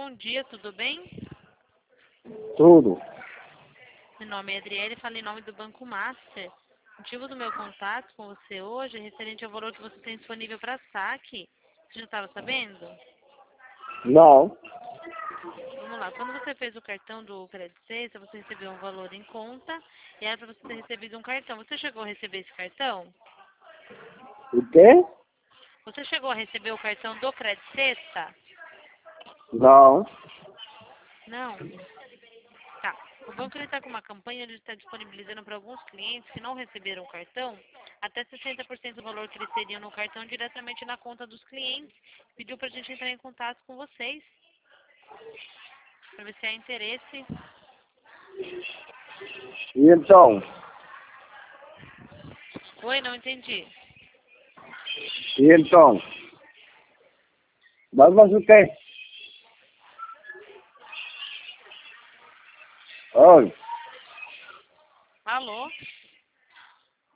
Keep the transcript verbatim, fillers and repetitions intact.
Bom dia, tudo bem? Tudo. Meu nome é Adriele, falo em nome do Banco Master. O motivo do meu contato com você hoje é referente ao valor que você tem disponível para saque. Você já estava sabendo? Não. Vamos lá, quando você fez o cartão do Credit Sexta, você recebeu um valor em conta e era para você ter recebido um cartão. Você chegou a receber esse cartão? O quê? Você chegou a receber o cartão do Credit Sexta? Não. Não. Tá. O banco está com uma campanha, ele está disponibilizando para alguns clientes que não receberam o cartão, até sessenta por cento do valor que eles teriam no cartão diretamente na conta dos clientes. Pediu para a gente entrar em contato com vocês, para ver se há interesse. E então? Oi, não entendi. E então? Mas mas o quê? Oi. Alô?